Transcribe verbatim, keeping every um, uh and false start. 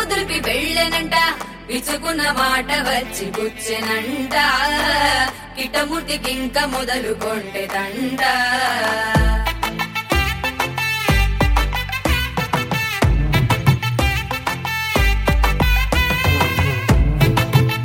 దులిపి వెళ్ళెనంట విచుకున్న మాట వచ్చి గుచ్చెనంట కిటముటికింక మొదలు కొంటె తంట